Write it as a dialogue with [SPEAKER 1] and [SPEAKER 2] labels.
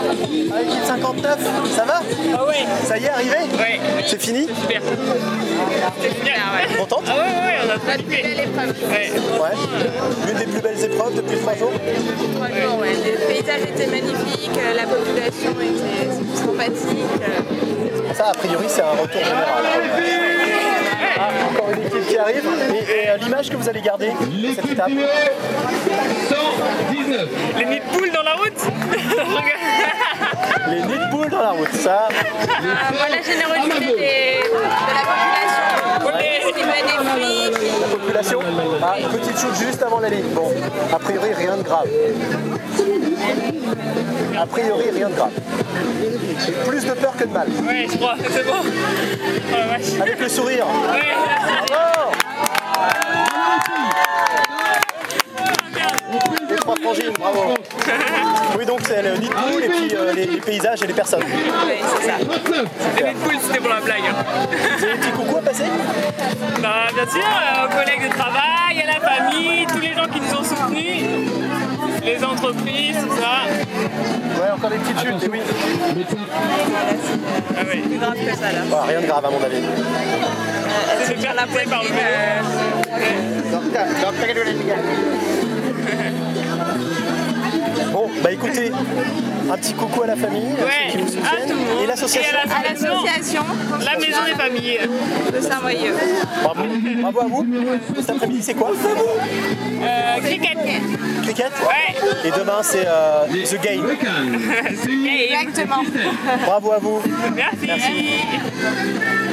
[SPEAKER 1] Ah, équipe 59, ça va?
[SPEAKER 2] Ah ouais.
[SPEAKER 1] Ça y est, arrivé?
[SPEAKER 2] Ouais.
[SPEAKER 1] C'est fini?
[SPEAKER 2] Super. C'est bien, ouais.
[SPEAKER 1] Contente?
[SPEAKER 2] Ah ouais, on a pas
[SPEAKER 3] Belle épreuve.
[SPEAKER 2] Ouais.
[SPEAKER 1] Ouais. L'une des plus belles épreuves depuis 3 jours?
[SPEAKER 3] 3 jours, ouais. Le paysage était magnifique, la population était sympathique.
[SPEAKER 1] Ça, a priori, c'est un retour général. Ah, encore une équipe qui arrive. Et l'image que vous allez garder de cette étape?
[SPEAKER 4] 119.
[SPEAKER 2] Les nids de poules dans la route.
[SPEAKER 1] Les nids de poules dans la route, ça.
[SPEAKER 3] Moi, la générosité de la population, c'était magnifique.
[SPEAKER 1] La population, ah, petite chute juste avant la ligne. Bon, a priori, rien de grave. A priori, rien de grave. Plus de peur que de mal.
[SPEAKER 2] Ouais, je crois, c'est bon. Oh la vache.
[SPEAKER 1] Avec le sourire.
[SPEAKER 2] Ouais.
[SPEAKER 1] Bravo! Les 3 frangines, bravo. Oui, donc c'est le nid de poule et puis les paysages et les personnes.
[SPEAKER 3] Oui, c'est ça.
[SPEAKER 2] Les nids de poules, c'était pour la blague. Hein.
[SPEAKER 1] Vous avez des petits coucou à passer?
[SPEAKER 2] Bah, bien sûr, aux collègues de travail, à la famille, tous les gens qui nous ont soutenus, les entreprises, tout ça.
[SPEAKER 1] Ouais, encore des petites chutes, oui.
[SPEAKER 2] Ah oui.
[SPEAKER 3] Plus grave que ça, là.
[SPEAKER 1] Bah, rien de grave à mon avis.
[SPEAKER 2] C'est bien la poignée par le
[SPEAKER 1] Bon, bah écoutez, un petit coucou à la famille,
[SPEAKER 2] Ouais,
[SPEAKER 1] ceux qui vous
[SPEAKER 2] à tout
[SPEAKER 1] soutiennent,
[SPEAKER 2] le monde.
[SPEAKER 1] et l'association.
[SPEAKER 2] Et
[SPEAKER 3] À l'association
[SPEAKER 2] La maison des familles.
[SPEAKER 3] de Saint-Brieuc.
[SPEAKER 1] Bravo. Bravo à vous. Cet après-midi, c'est quoi?
[SPEAKER 2] Cricket.
[SPEAKER 1] Cricket?
[SPEAKER 2] Ouais.
[SPEAKER 1] Et demain, c'est The Game.
[SPEAKER 3] Exactement.
[SPEAKER 1] Bravo à vous.
[SPEAKER 2] Merci.